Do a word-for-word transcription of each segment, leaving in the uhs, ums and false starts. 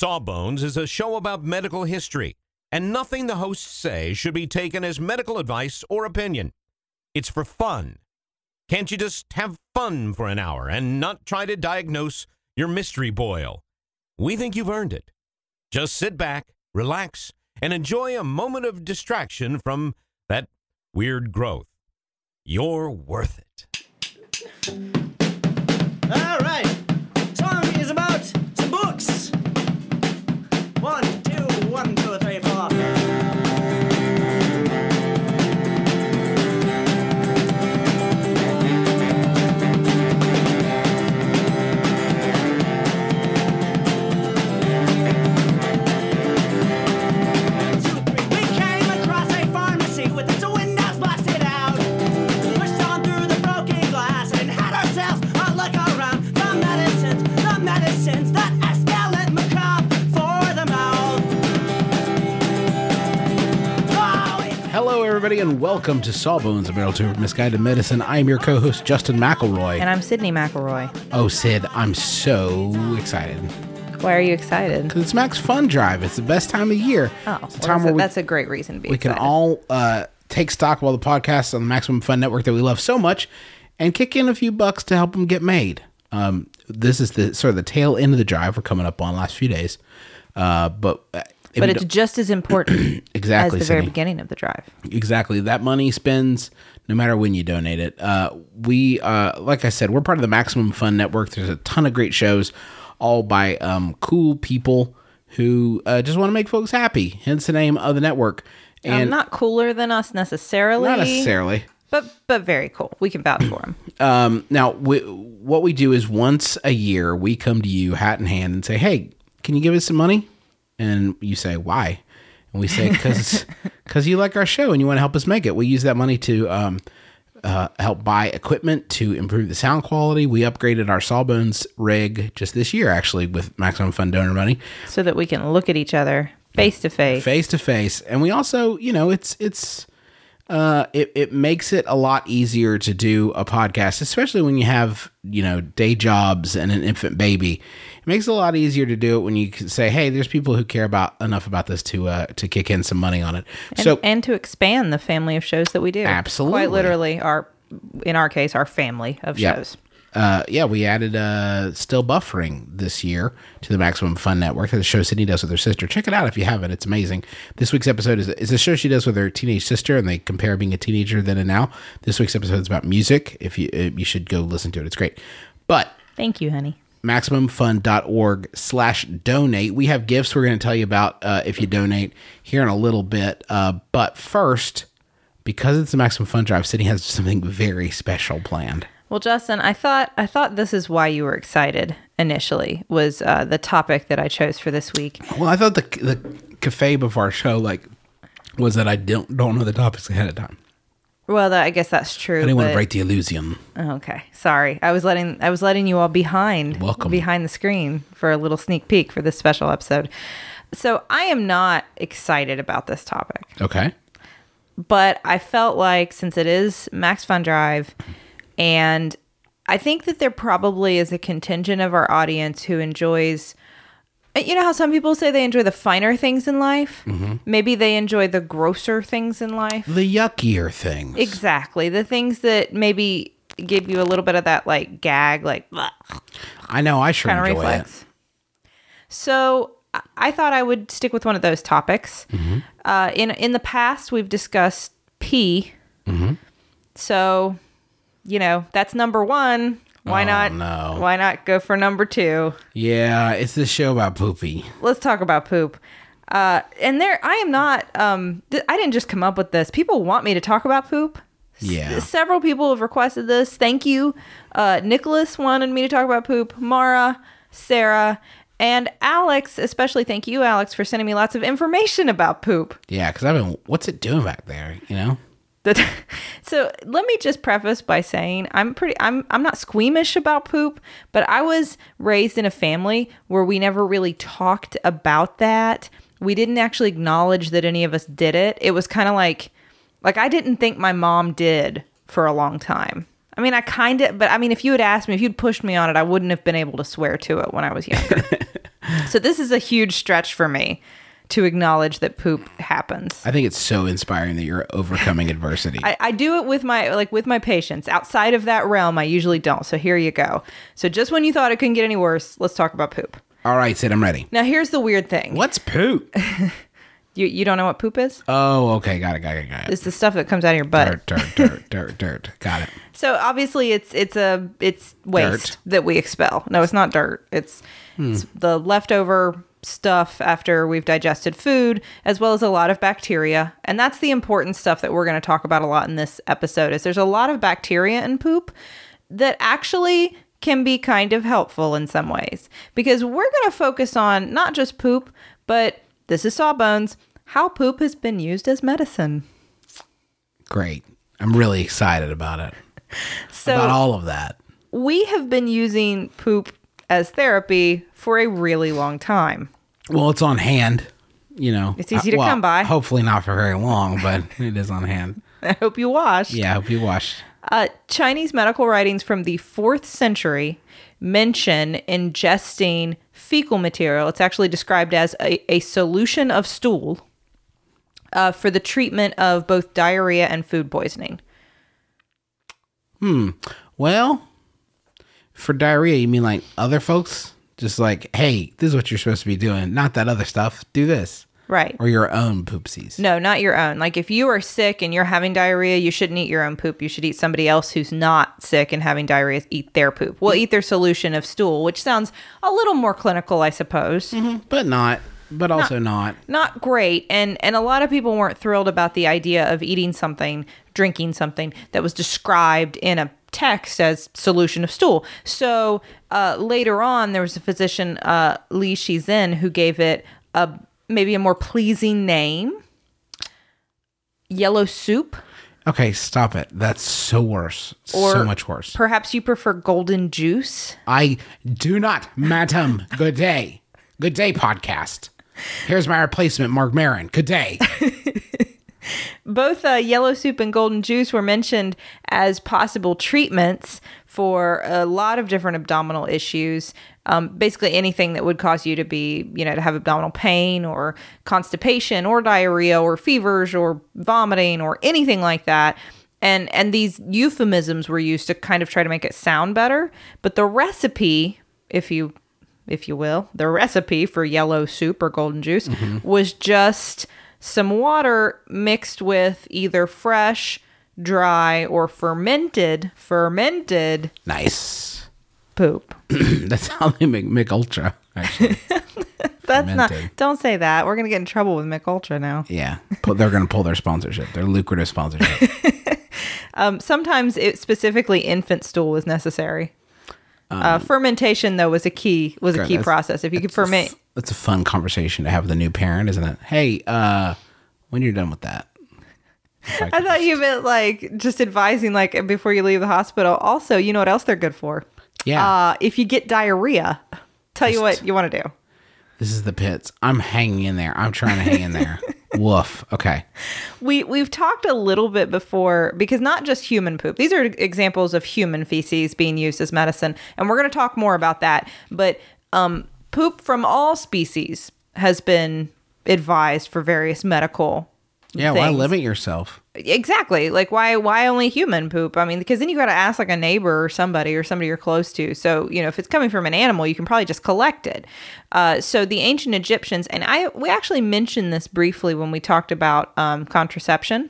Sawbones is a show about medical history, and nothing the hosts say should be taken as medical advice or opinion. It's for fun. Can't you just have fun for an hour and not try to diagnose your mystery boil? We think you've earned it. Just sit back, relax, and enjoy a moment of distraction from that weird growth. You're worth it. All right. Song is about some books. One, two, one, two, three, four. Hello, everybody, and welcome to Sawbones, a barrel tour of misguided medicine. I'm your co-host, Justin McElroy. And I'm Sydney McElroy. Oh, Sid, I'm so excited. Why are you excited? Because it's Max Fun Drive. It's the best time of year. Oh, it's a well, time that's, where a, we, that's a great reason to be we excited. can all uh, take stock of all the podcasts on the Maximum Fun Network that we love so much and kick in a few bucks to help them get made. Um, this is the sort of the tail end of the drive we're coming up on the last few days. Uh, but... Uh, But it's just as important exactly, as the very Sydney. beginning of the drive. Exactly. That money spends no matter when you donate it. Uh, we, uh, like I said, we're part of the Maximum Fun Network. There's a ton of great shows, all by um, cool people who uh, just want to make folks happy. Hence the name of the network. And um, not cooler than us necessarily. Not necessarily. But but very cool. We can vouch for them. Um, now, we, what we do is once a year, we come to you hat in hand and say, hey, can you give us some money? And you say, why? And we say, because because you like our show and you want to help us make it. We use that money to um, uh, help buy equipment to improve the sound quality. We upgraded our Sawbones rig just this year, actually, with Maximum Fun donor money. So that we can look at each other face to face. Face to face. And we also, you know, it's it's uh, it, it makes it a lot easier to do a podcast, especially when you have, you know, day jobs and an infant baby. It makes it a lot easier to do it when you can say, hey, there's people who care about enough about this to uh, to kick in some money on it. And, so and to expand the family of shows that we do. Absolutely. Quite literally, our in our case, our family of yeah. shows. Uh, yeah, we added uh, Still Buffering this year to the Maximum Fun Network. The show Sydney does with her sister. Check it out if you haven't. It's amazing. This week's episode is, is a show she does with her teenage sister, and they compare being a teenager then and now. This week's episode is about music. If you you should go listen to it. It's great. But Thank you, honey. MaximumFun.org slash donate. We have gifts we're going to tell you about uh, if you donate here in a little bit. Uh, but first, because it's the Maximum Fun Drive, Sydney has something very special planned. Well, Justin, I thought I thought this is why you were excited initially, was uh, the topic that I chose for this week. Well, I thought the the kayfabe of our show like was that I don't don't know the topics ahead of time. Well, that, I guess that's true. I didn't want to but- break the illusion. Okay, sorry. I was letting I was letting you all behind Welcome. behind the screen for a little sneak peek for this special episode. So I am not excited about this topic, Okay. but I felt like since it is Max Fun Drive, and I think that there probably is a contingent of our audience who enjoys. You know how some people say they enjoy the finer things in life? Mm-hmm. Maybe they enjoy the grosser things in life. The yuckier things. Exactly. The things that maybe give you a little bit of that like gag, like I know. I sure kind of enjoy reflex. it. So I- I thought I would stick with one of those topics. Mm-hmm. Uh, in in the past, we've discussed pee. Mm-hmm. So, you know, that's number one. Why Oh, not? no. Why not go for number two? Yeah, it's this show about poopy. Let's talk about poop. Uh, and there, I am not. Um, th- I didn't just come up with this. People want me to talk about poop. S- Yeah. several people have requested this. Thank you. Uh, Nicholas wanted me to talk about poop. Mara, Sarah, and Alex, especially thank you, Alex, for sending me lots of information about poop. Yeah, because I've been. What's it doing back there? You know. The- so let me just preface by saying I'm pretty I'm I'm not squeamish about poop, but I was raised in a family where we never really talked about that. We didn't actually acknowledge that any of us did it. It was kind of like like I didn't think my mom did for a long time. I mean, I kind of, but I mean, if you had asked me, if you'd pushed me on it, I wouldn't have been able to swear to it when I was younger. So this is a huge stretch for me to acknowledge that poop happens. I think it's so inspiring that you're overcoming adversity. I, I do it with my like with my patients. Outside of that realm, I usually don't. So here you go. So just when you thought it couldn't get any worse, let's talk about poop. All right, Sid, I'm ready. Now here's the weird thing. What's poop? You you don't know what poop is? Oh, okay. Got it, got it, got it. It's the stuff that comes out of your butt. Dirt, dirt, dirt, dirt, dirt. Got it. So obviously it's it's a it's waste Dirt. that we expel. No, it's not dirt. It's, Hmm. it's the leftover stuff after we've digested food, as well as a lot of bacteria. And that's the important stuff that we're going to talk about a lot in this episode. Is there's a lot of bacteria in poop that actually can be kind of helpful in some ways, because we're going to focus on not just poop, but this is Sawbones, how poop has been used as medicine. Great. I'm really excited about it. So about all of that. we have been using poop as therapy for a really long time. Well, it's on hand. You know, It's easy to well, come by. Hopefully not for very long, but it is on hand. I hope you wash. Yeah, I hope you wash. Uh, Chinese medical writings from the fourth century mention ingesting fecal material. It's actually described as a, a solution of stool uh, for the treatment of both diarrhea and food poisoning. Well, for diarrhea, you mean like other folks? Just like, hey, this is what you're supposed to be doing. Not that other stuff. Do this. Right. Or your own poopsies. No, not your own. Like if you are sick and you're having diarrhea, you shouldn't eat your own poop. You should eat somebody else who's not sick and having diarrhea, eat their poop. We'll eat their solution of stool, which sounds a little more clinical, I suppose. But not. But also not. Not great. And and a lot of people weren't thrilled about the idea of eating something, drinking something that was described in a text as solution of stool. So uh, later on, there was a physician, uh, Li Shizhen, who gave it a maybe a more pleasing name. Yellow soup. Okay, stop it. That's so worse. Or so much worse. Perhaps you prefer golden juice. I do not, madam. Good day. Good day, podcast. Here's my replacement, Mark Maron. Good day. Both uh, yellow soup and golden juice were mentioned as possible treatments for a lot of different abdominal issues. Um, basically anything that would cause you to be, you know, to have abdominal pain or constipation or diarrhea or fevers or vomiting or anything like that. And and these euphemisms were used to kind of try to make it sound better. But the recipe, if you if you will, the recipe for yellow soup or golden juice was just some water mixed with either fresh, dry, or fermented, fermented Nice. poop. That's how they make Mick Ultra, actually. That's Fermented. not, don't say that. We're going to get in trouble with Mick Ultra now. Yeah. Pull- They're going to pull their sponsorship, their lucrative sponsorship. Um, sometimes it, specifically infant stool was necessary. uh, fermentation though was a key, was a Good, key that's- process. If you could ferment, That's a fun conversation to have with a new parent, isn't it? Hey, uh, when you're done with that. I thought you meant like just advising like before you leave the hospital. Also, you know what else they're good for? Yeah. Uh, if you get diarrhea, tell you Just- what you want to do. This is the pits. I'm hanging in there. I'm trying to hang in there. Woof. Okay. We we've talked a little bit before because not just human poop. These are examples of human feces being used as medicine, and we're going to talk more about that. But um, poop from all species has been advised for various medical. Yeah, why things. limit yourself? Exactly. Like why why only human poop? I mean, because then you got to ask like a neighbor or somebody or somebody you're close to. So, you know, if it's coming from an animal, you can probably just collect it. Uh, so the ancient Egyptians, and I we actually mentioned this briefly when we talked about um, contraception.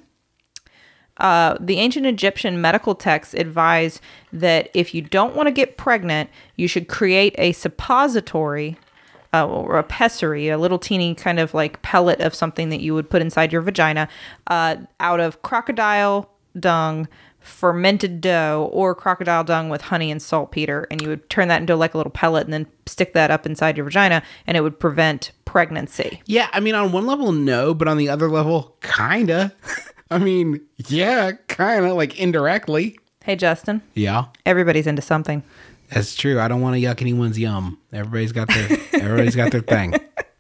Uh, the ancient Egyptian medical texts advise that if you don't want to get pregnant, you should create a suppository Uh, or a pessary, a little teeny kind of like pellet of something that you would put inside your vagina uh, out of crocodile dung, fermented dough, or crocodile dung with honey and saltpeter. And you would turn that into like a little pellet and then stick that up inside your vagina and it would prevent pregnancy. Yeah, I mean, on one level, no, but on the other level, kinda. I mean, yeah, kinda, like indirectly. Hey, Justin, Yeah, everybody's into something. that's true. I don't want to yuck anyone's yum. Everybody's got their everybody's got their thing.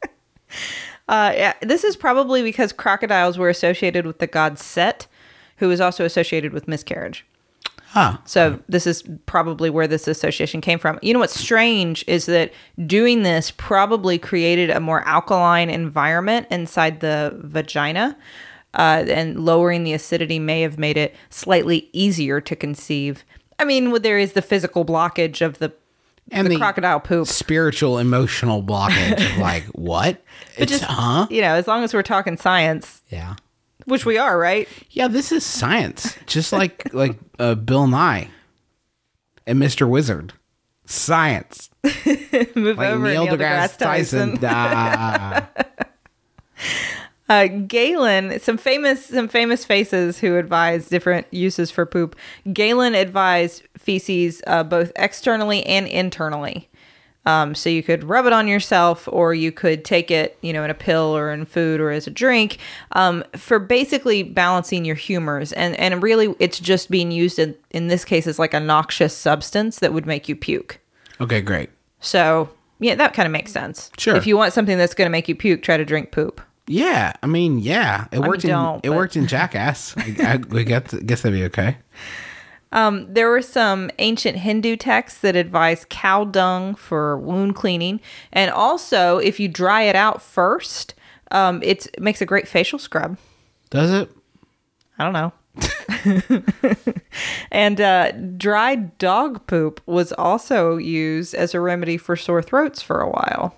Uh, yeah, this is probably because crocodiles were associated with the god Set, who was also associated with miscarriage. Huh. So this is probably where this association came from. You know what's strange is that doing this probably created a more alkaline environment inside the vagina, uh, and lowering the acidity may have made it slightly easier to conceive. I mean, well, there is the physical blockage of the, And the the crocodile poop. Spiritual, emotional blockage of like, what? But It's, just, huh? you know, as long as we're talking science, Yeah. which we are, right? Yeah, this is science. Just like like uh, Bill Nye and Mister Wizard. Science. Move Like over, Neil Neil deGrasse deGrasse Tyson. Tyson. Ah. Uh, Galen, some famous some famous faces who advise different uses for poop. Galen advised feces uh, both externally and internally. Um, so you could rub it on yourself, or you could take it, you know, in a pill or in food or as a drink, um, for basically balancing your humors. And and really, it's just being used in in this case as like a noxious substance that would make you puke. Okay, great. So yeah, that kind of makes sense. Sure. If you want something that's going to make you puke, try to drink poop. Yeah, I mean, yeah, it worked. mean, in, don't, it but- worked in Jackass. I, I, we got. To, guess that'd be okay. Um, there were some ancient Hindu texts that advise cow dung for wound cleaning, and also if you dry it out first, um, it's, it makes a great facial scrub. Does it? I don't know. And uh, dried dog poop was also used as a remedy for sore throats for a while.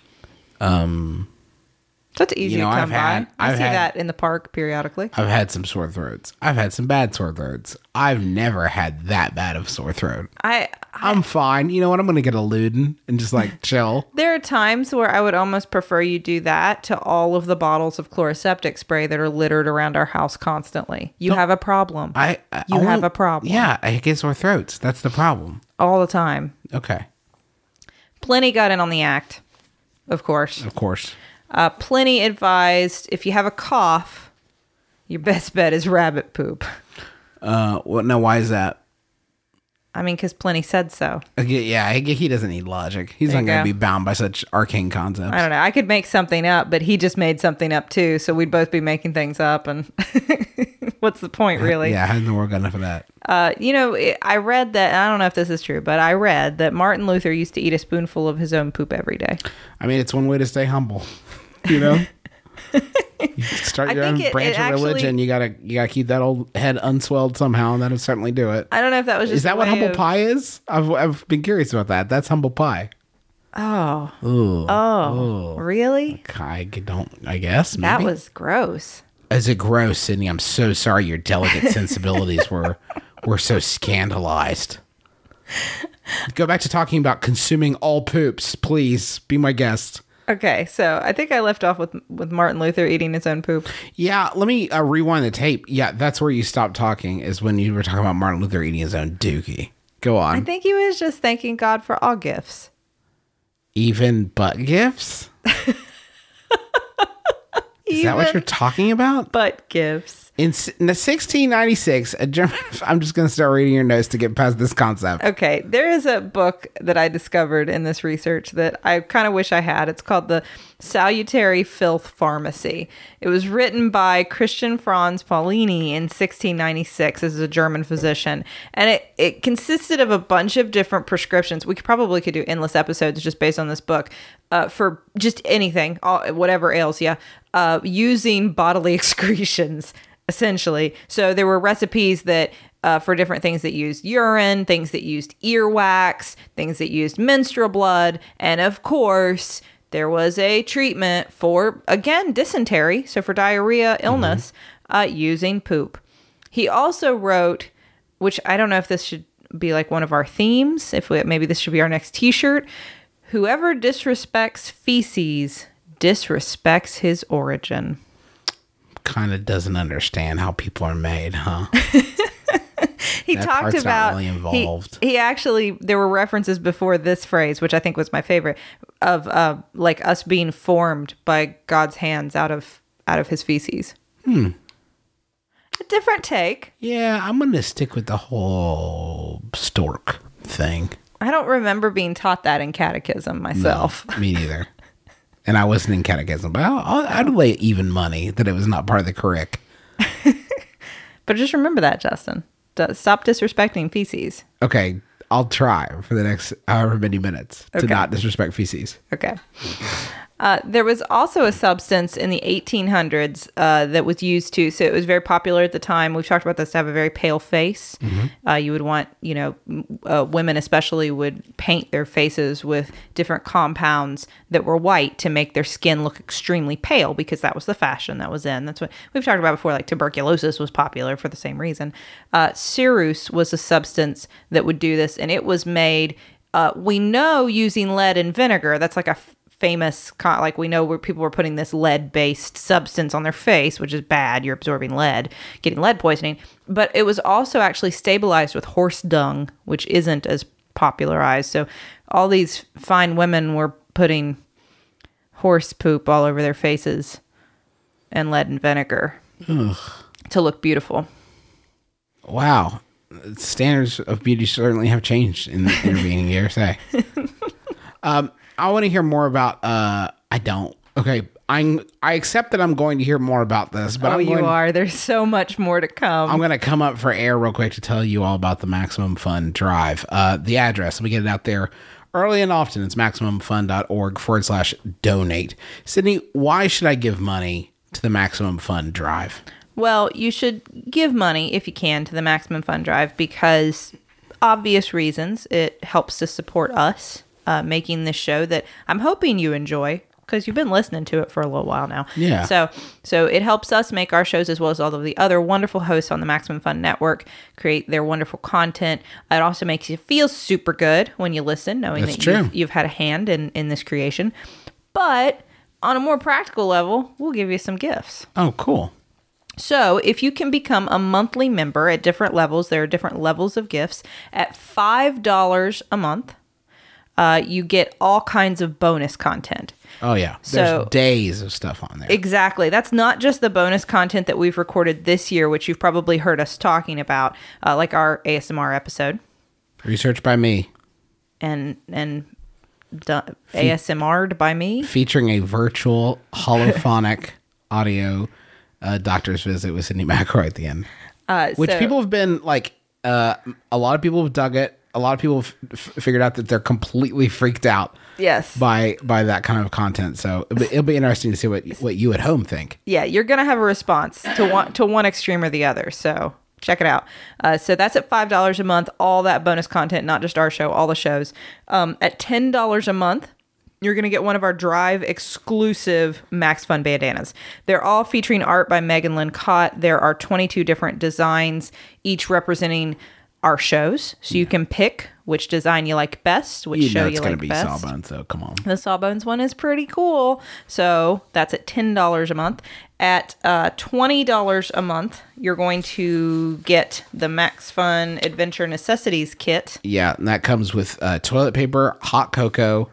Um, That's easy You know, to come I've had- by. I I've see had- that in the park periodically. I've had some sore throats. I've had some bad sore throats. I've never had that bad of a sore throat. I, I'm fine. You know what? I'm gonna get a Luden and just like chill. There are times where I would almost prefer you do that to all of the bottles of chloroseptic spray that are littered around our house constantly. You have a problem. I, I You I have won't- a problem. Yeah, I get sore throats. That's the problem. all the time. Okay, Pliny got in on the act, of course. of course. Uh, Pliny advised if you have a cough, your best bet is rabbit poop. Uh, what? Now, why is that? I mean, because Pliny said so. I get- yeah, I get- he doesn't need logic. He's There not you going to go. be bound by such arcane concepts. I don't know. I could make something up, but he just made something up too. So we'd both be making things up. And what's the point, really? Yeah, how in the world got enough of that? Uh, you know, it- I read that, I don't know if this is true, but I read that Martin Luther used to eat a spoonful of his own poop every day. I mean, it's one way to stay humble. You know, you start I your own think it- branch it of actually- religion. You gotta, you gotta keep that old head unswelled somehow, and that'll certainly do it. I don't know if that was just Is that a what way humble of- pie is? I've, I've been curious about that. That's humble pie. Oh, Ooh. oh, really? I don't. I guess That maybe. was gross. Is it gross, Sydney? I'm so sorry. Your delicate sensibilities were were so scandalized. Go back to talking about consuming all poops, please. Be my guest. Okay, so I think I left off with with Martin Luther eating his own poop. Yeah, let me uh, rewind the tape. Yeah, that's where you stopped talking. Is when you were talking about Martin Luther eating his own dookie. Go on. I think he was just thanking God for all gifts. Even butt gifts. Is that what Even you're talking about? butt gifts. In, s- in sixteen ninety-six, a German. I'm just going to start reading your notes to get past this concept. Okay, there is a book that I discovered in this research that I kind of wish I had. It's called The Salutary Filth Pharmacy. It was written by Christian Franz Paulini in sixteen ninety-six as a German physician. And it, it consisted of a bunch of different prescriptions. We could probably could do endless episodes just based on this book uh, for just anything, all, whatever ails you, uh, using bodily excretions. Essentially. So there were recipes that uh, for different things that used urine, things that used earwax, things that used menstrual blood. And of course, there was a treatment for, again, dysentery. So for diarrhea illness, mm-hmm. uh, using poop. He also wrote, which I don't know if this should be like one of our themes, if we, maybe this should be our next t-shirt. Whoever disrespects feces disrespects his origin. Kind of doesn't understand how people are made, huh? He That talked part's not about really he- involved. He, actually there were references before this phrase, which I think was my favorite, of uh, like us being formed by God's hands out of out of his feces. Hmm. A different take. Yeah, I'm going to stick with the whole stork thing. I don't remember being taught that in catechism myself. No, me neither. And I wasn't in catechism, but I'll, I'll, I'd lay even money that it was not part of the curric. But just remember that, Justin. D- stop disrespecting feces. Okay, I'll try for the next however many minutes to Okay. not disrespect feces. Okay. Uh, there was also a substance in the eighteen hundreds uh, that was used to, so it was very popular at the time. We've talked about this, to have a very pale face. Uh, you would want, you know, m- uh, women especially would paint their faces with different compounds that were white to make their skin look extremely pale, because that was the fashion that was in. That's what we've talked about before, like tuberculosis was popular for the same reason. Uh, Cerus was a substance that would do this, and it was made, uh, we know, using lead and vinegar. That's like a f- famous, con- like we know where people were putting this lead-based substance on their face, which is bad. You're absorbing lead, getting lead poisoning. But it was also actually stabilized with horse dung, which isn't as popularized. So all these fine women were putting horse poop all over their faces and lead and vinegar to look beautiful. Wow. Standards of beauty certainly have changed in the intervening years. Hey. um, I want to hear more about, uh, I don't. Okay. I'm, I accept that I'm going to hear more about this, but oh, I'm you going, are. There's so much more to come. I'm going to come up for air real quick to tell you all about the Maximum Fun Drive. Uh, the address, let me get it out there early and often. It's MaximumFun.org forward slash donate. Sydney, why should I give money to the Maximum Fun Drive? Well, you should give money if you can to the Maximum Fun Drive because obvious reasons. It helps to support us uh, making this show that I'm hoping you enjoy because you've been listening to it for a little while now. Yeah. So, so it helps us make our shows as well as all of the other wonderful hosts on the Maximum Fun Network create their wonderful content. It also makes you feel super good when you listen, knowing That's that true. you've, you've had a hand in, in this creation. But on a more practical level, we'll give you some gifts. Oh, cool. So if you can become a monthly member at different levels, there are different levels of gifts. At five dollars a month, uh, you get all kinds of bonus content. Oh, yeah. There's So- days of stuff on there. Exactly. That's not just the bonus content that we've recorded this year, which you've probably heard us talking about, uh, like our A S M R episode Research by me, and and done, A S M R'd by me. featuring a virtual holophonic audio uh, doctor's visit with Sydney McElroy at the end. Uh, Which so- people have been like, uh, a lot of people have dug it. A lot of people have f- figured out that they're completely freaked out Yes. by by that kind of content. So it'll be, it'll be interesting to see what what you at home think. Yeah, you're gonna have a response to one to one extreme or the other. So check it out. Uh, so that's at five dollars a month. All that bonus content, not just our show, all the shows. Um, at ten dollars a month, you're gonna get one of our Drive exclusive Max Fun bandanas. They're all featuring art by Megan Lynn Cott. There are twenty-two different designs, each representing our shows. So you can pick which design you like best, which You show know you it's like going to be best. Sawbones, so come on. The Sawbones one is pretty cool. So that's at ten dollars a month. At uh, twenty dollars a month, you're going to get the Max Fun Adventure Necessities Kit. Yeah, and that comes with uh, toilet paper, hot cocoa,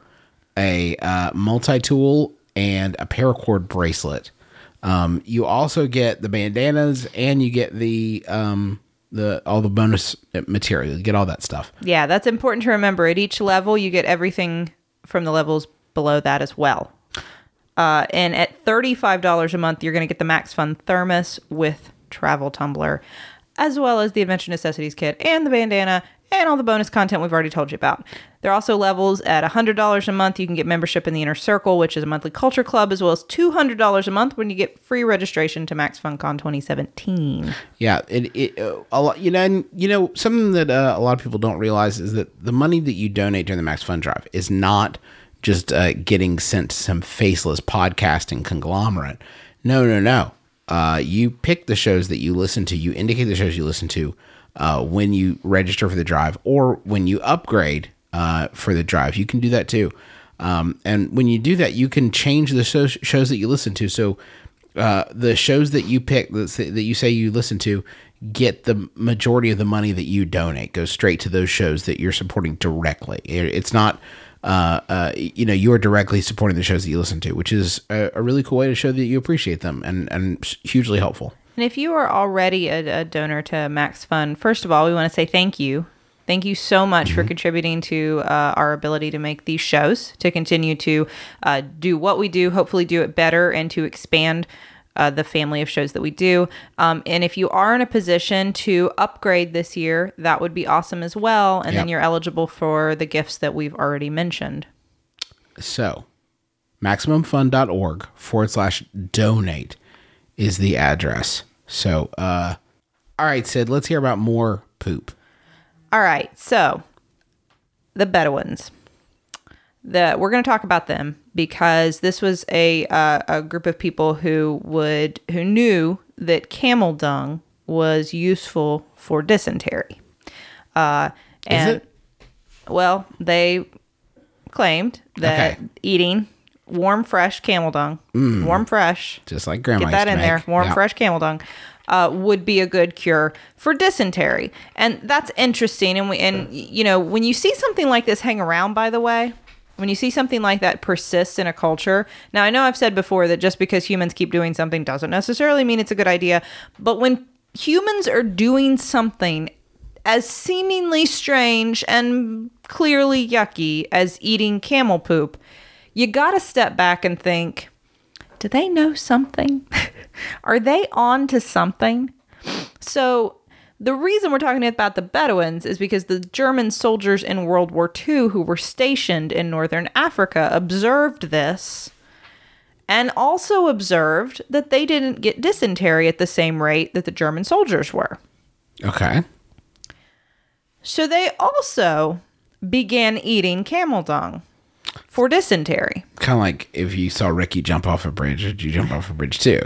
a uh, multi-tool, and a paracord bracelet. Um, you also get the bandanas, and you get the um, the all the bonus material. You get all that stuff. Yeah, that's important to remember. At each level, you get everything from the levels below that as well. Uh, and at thirty-five dollars a month, you're going to get the Max Fun Thermos with travel tumbler, as well as the Adventure Necessities Kit and the bandana and all the bonus content we've already told you about. There are also levels at one hundred dollars a month. You can get membership in the Inner Circle, which is a monthly culture club, as well as two hundred dollars a month when you get free registration to Max Fun Con twenty seventeen. Yeah, it it uh, a lot. You know, and, you know something that uh, a lot of people don't realize is that the money that you donate during the Max Fun Drive is not just uh, getting sent to some faceless podcasting conglomerate. No, no, no. Uh, you pick the shows that you listen to. You indicate the shows you listen to uh, when you register for the drive or when you upgrade uh, for the drive. You can do that too. Um, and when you do that, you can change the shows, shows that you listen to. So uh, the shows that you pick, that you say you listen to, get the majority of the money that you donate goes straight to those shows that you're supporting directly. It's not... Uh, uh, you know, you are directly supporting the shows that you listen to, which is a, a really cool way to show that you appreciate them and, and hugely helpful. And if you are already a, a donor to Max Fun, first of all, we want to say thank you. Thank you so much Mm-hmm. for contributing to uh, our ability to make these shows, to continue to uh, do what we do, hopefully do it better, and to expand uh, the family of shows that we do. Um, and if you are in a position to upgrade this year, that would be awesome as well. And Yep. then you're eligible for the gifts that we've already mentioned. So, MaximumFun.org forward slash donate is the address. So, uh, all right, Sid, let's hear about more poop. All right, so the Bedouins. The we're going to talk about them because this was a uh, a group of people who would who knew that camel dung was useful for dysentery. Uh, and, Is it? Well, they claimed that Okay. eating warm, fresh camel dung, warm, fresh, Just like Grandma get that used in to there, make. warm, Yeah. fresh camel dung, uh, would be a good cure for dysentery. And that's interesting. And we, and you know, when you see something like this hang around, by the way, when you see something like that persist in a culture, now I know I've said before that just because humans keep doing something doesn't necessarily mean it's a good idea. But when humans are doing something as seemingly strange and clearly yucky as eating camel poop, you got to step back and think, do they know something? Are they on to something? So the reason we're talking about the Bedouins is because the German soldiers in World War Two who were stationed in northern Africa observed this and also observed that they didn't get dysentery at the same rate that the German soldiers were. Okay. So they also began eating camel dung for dysentery. Kind of like if you saw Ricky jump off a bridge, did you jump off a bridge too?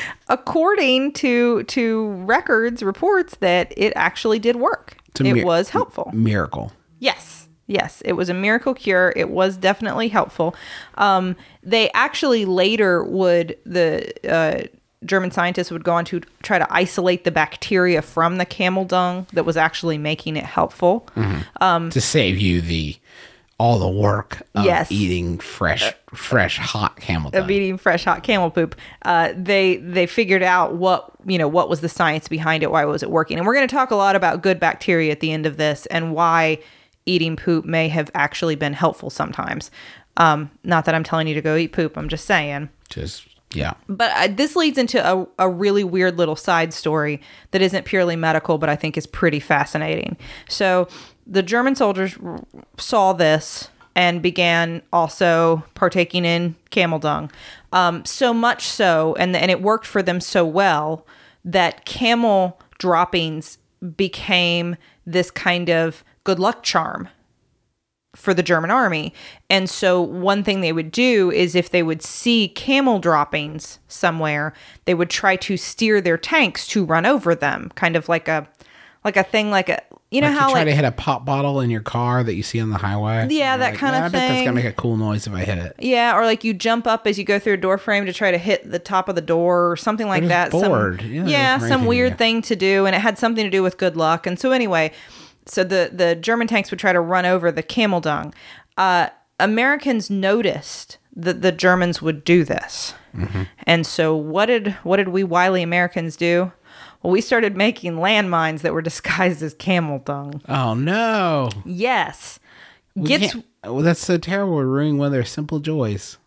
According to to records, reports that it actually did work. It's a It mir- was helpful. Miracle. Yes. Yes. It was a miracle cure. It was definitely helpful. Um, they actually later would, the uh, German scientists would go on to try to isolate the bacteria from the camel dung that was actually making it helpful. to save you the all the work of Yes. eating fresh, fresh, hot camel dung. Of eating fresh hot camel poop, uh, they they figured out what you know what was the science behind it, why was it working, and we're going to talk a lot about good bacteria at the end of this and why eating poop may have actually been helpful sometimes. Um, not that I'm telling you to go eat poop, I'm just saying. Just yeah. But uh, this leads into a, a really weird little side story that isn't purely medical, but I think is pretty fascinating. So the German soldiers r- saw this and began also partaking in camel dung. Um, so much so, and, and it worked for them so well, that camel droppings became this kind of good luck charm for the German army. And so one thing they would do is if they would see camel droppings somewhere, they would try to steer their tanks to run over them, kind of like a like a thing like a you know Like how you try like to hit a pop bottle in your car that you see on the highway. Yeah, You're that like, kind of "Yeah, I bet that's thing." gonna make a cool noise if I hit it. yeah, or like you jump up as you go through a door frame to try to hit the top of the door or something like just that. Some- bored. Yeah, yeah, there's some anything weird to do. thing to do, and it had something to do with good luck. And so anyway, so the the German tanks would try to run over the camel dung. Uh, Americans noticed that the Germans would do this, Mm-hmm. and so what did what did we wily Americans do? Well, we started making landmines that were disguised as camel dung. Oh no! Yes, We gets. can't- well, that's so terrible. We're ruining one of their simple joys.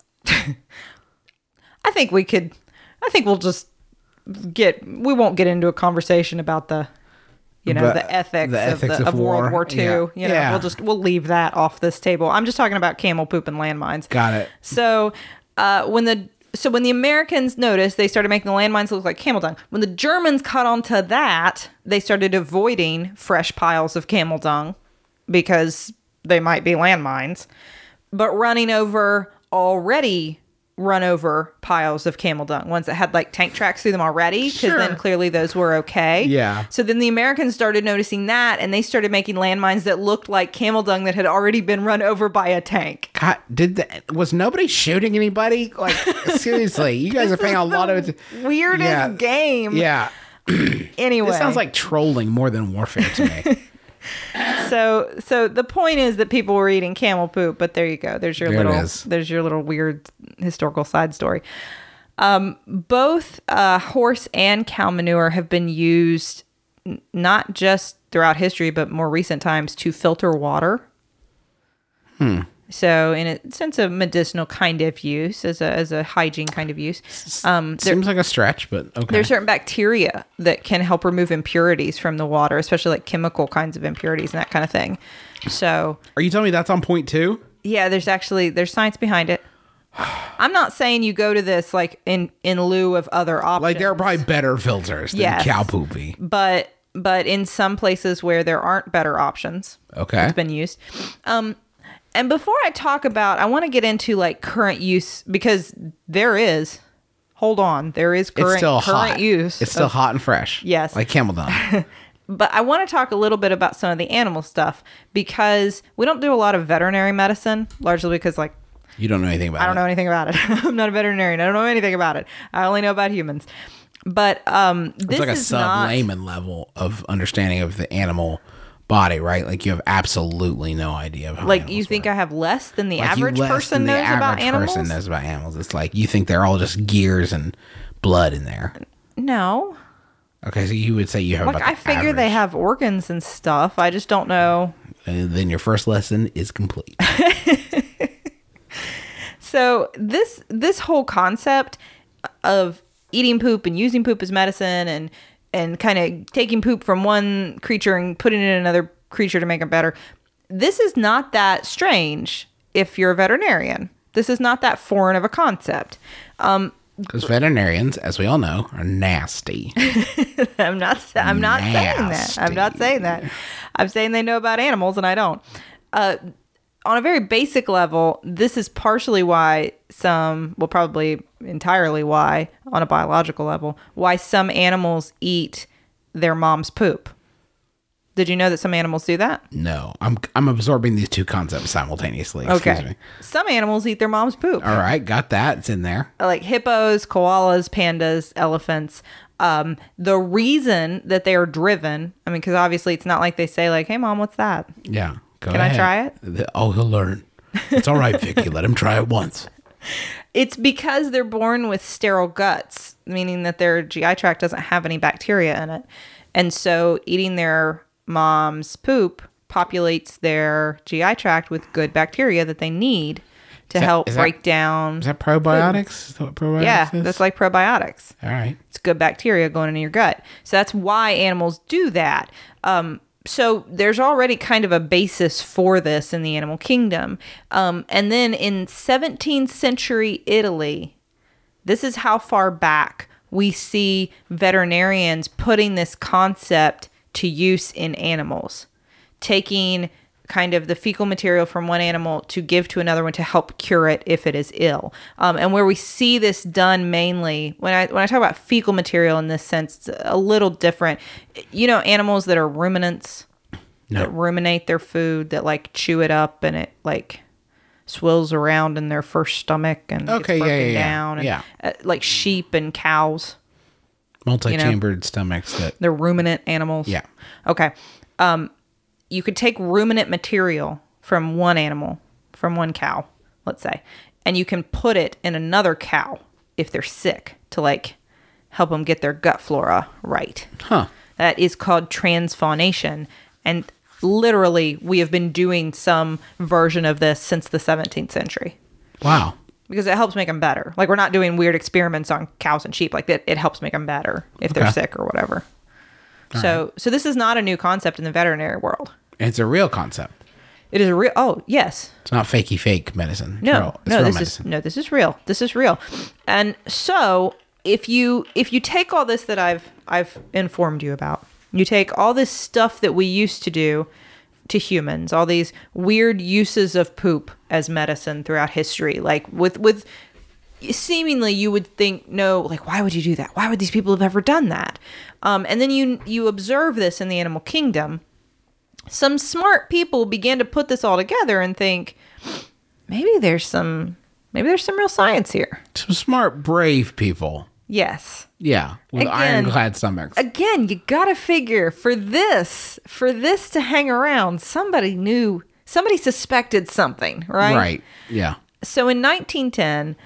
I think we could. I think we'll just get. We won't get into a conversation about the, you know, But the ethics, the of, ethics the, of of World war. War Two. Yeah. You know, Yeah. we'll just we'll leave that off this table. I'm just talking about camel poop and landmines. Got it. So, uh, when the so when the Americans noticed, they started making the landmines that look like camel dung. When the Germans caught on to that, they started avoiding fresh piles of camel dung because they might be landmines, but running over already run over piles of camel dung, ones that had like tank tracks through them already, because Sure. then clearly those were okay. Yeah. So then the Americans started noticing that, and they started making landmines that looked like camel dung that had already been run over by a tank. God, did the, was nobody shooting anybody? Like seriously, you guys are paying a lot of it. Weirdest Yeah. game. Yeah, Anyway. this sounds like trolling more than warfare to me. So, so the point is that people were eating camel poop, but there you go. There's your There it little, is. there's your little weird historical side story. Um, both uh, horse and cow manure have been used n- not just throughout history, but more recent times to filter water. Hmm. So in a sense of medicinal kind of use, as a as a hygiene kind of use, um, there, Seems like a stretch, but okay. there's certain bacteria that can help remove impurities from the water, especially like chemical kinds of impurities and that kind of thing. So Are you telling me that's on point two? yeah, there's actually there's science behind it. I'm not saying you go to this like in in lieu of other options. Like, there are probably better filters than Yes. cow poopy. but but in some places where there aren't better options, Okay. it's been used. Um, and before I talk about, I want to get into like current use, because there is. Hold on, there is current It's still current hot. use. It's still of- hot and fresh. Yes. Like camel dung. But I want to talk a little bit about some of the animal stuff, because we don't do a lot of veterinary medicine, largely because like You don't know anything about it. I don't know anything about it. I'm not a veterinarian. I don't know anything about it. I only know about humans. But um, this It's like a is sub not. layman level of understanding of the animal body, right? Like, you have absolutely no idea of how Like, animals you think work. I have less than the Like, you average less person than the knows about average animals? person knows about animals. It's like you think they're all just gears and blood in there. No. Okay, so you would say you have Like, about the I figure they average. have organs and stuff. I just don't know. And then your first lesson is complete. So this this whole concept of eating poop and using poop as medicine, and and kind of taking poop from one creature and putting it in another creature to make it better, this is not that strange if you're a veterinarian. This is not that foreign of a concept. Um, Because veterinarians, as we all know, are nasty. I'm not. I'm not saying that. I'm not Nasty. saying that. I'm saying they know about animals, and I don't. Uh, on a very basic level, this is partially why some, well, probably entirely why, on a biological level, why some animals eat their mom's poop. Did you know that some animals do that? No, I'm I'm absorbing these two concepts simultaneously. Excuse Okay. me. Some animals eat their mom's poop. All right, got that. It's in there. Like hippos, koalas, pandas, elephants. Um, the reason that they are driven, I mean, because obviously it's not like they say like, "Hey, mom, what's that?" Yeah. Go Can I ahead. try it? The- Oh, he'll learn. It's all right, Vicky. Let him try it once. It's because they're born with sterile guts, meaning that their G I tract doesn't have any bacteria in it, and so eating their mom's poop populates their G I tract with good bacteria that they need to that- help is that- break down. Is that probiotics? Is that what probiotics yeah, is? that's like probiotics. All right. It's good bacteria going into your gut. So that's why animals do that. Um, so there's already kind of a basis for this in the animal kingdom. Um, and then in seventeenth century Italy, this is how far back we see veterinarians putting this concept to use in animals, taking kind of the fecal material from one animal to give to another one to help cure it if it is ill. Um, and where we see this done mainly, when I when I talk about fecal material in this sense, it's a little different. You know, animals that are ruminants, No. that ruminate their food, that like chew it up and it like swills around in their first stomach and Okay, gets yeah, broken yeah, yeah. down. And, Yeah. uh, like sheep and cows. Multi-chambered stomachs that. They're ruminant animals. Yeah. Okay. Um, you could take ruminant material from one animal, from one cow, let's say, and you can put it in another cow if they're sick to like help them get their gut flora right. Huh. That is called transfaunation. And literally, we have been doing some version of this since the seventeenth century. Wow. Because it helps make them better. Like, we're not doing weird experiments on cows and sheep. Like, it, it helps make them better if they're Okay. sick or whatever. So, so this is not a new concept in the veterinary world. It's a real concept. It is a real. Oh, yes. It's not fakey fake medicine. It's No, real. It's no. real This medicine. is no. This is real. This is real. And so, if you if you take all this that I've I've informed you about, you take all this stuff that we used to do to humans, all these weird uses of poop as medicine throughout history, like with with seemingly you would think, no, like, why would you do that? Why would these people have ever done that? Um, and then you you observe this in the animal kingdom. Some smart people began to put this all together and think, maybe there's some maybe there's some real science here. Some smart, brave people. Yes. Yeah. With Again- ironclad stomachs. Again, you gotta figure for this, for this to hang around, somebody knew, somebody suspected something, right? Right. Yeah. So in nineteen ten,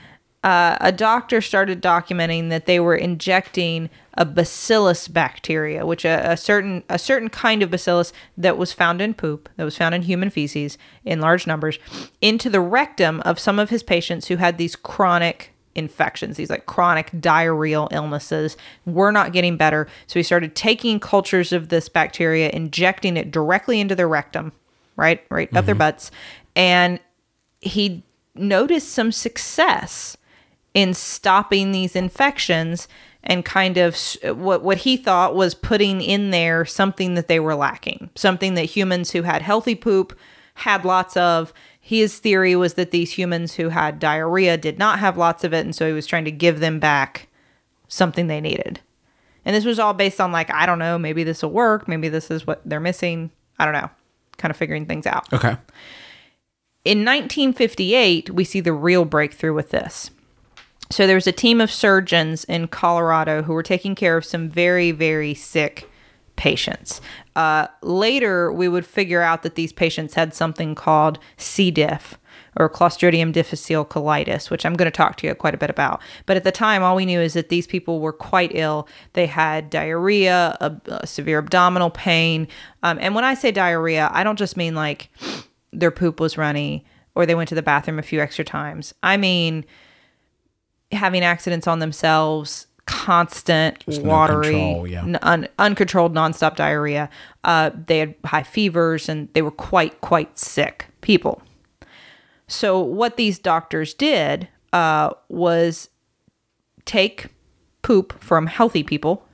uh, a doctor started documenting that they were injecting a bacillus bacteria, which a, a certain a certain kind of bacillus that was found in poop, that was found in human feces in large numbers, into the rectum of some of his patients who had these chronic infections, these like chronic diarrheal illnesses, were not getting better. So he started taking cultures of this bacteria, injecting it directly into their rectum, right, right mm-hmm. up their butts, and he noticed some success in stopping these infections and kind of what what he thought was putting in there something that they were lacking, something that humans who had healthy poop had lots of. His theory was that these humans who had diarrhea did not have lots of it, and so he was trying to give them back something they needed. And this was all based on like, I don't know, maybe this will work, maybe this is what they're missing. I don't know, kind of figuring things out. Okay. In nineteen fifty-eight, we see the real breakthrough with this. So there was a team of surgeons in Colorado who were taking care of some very, very sick patients. Uh, later, we would figure out that these patients had something called C. diff, or Clostridium difficile colitis, which I'm going to talk to you quite a bit about. But at the time, all we knew is that these people were quite ill. They had diarrhea, a, a severe abdominal pain. Um, and when I say diarrhea, I don't just mean like their poop was runny or they went to the bathroom a few extra times. I mean having accidents on themselves, constant, There's watery, no control, yeah. n- un- uncontrolled, nonstop diarrhea. Uh, they had high fevers, and they were quite, quite sick people. So what these doctors did uh, was take poop from healthy people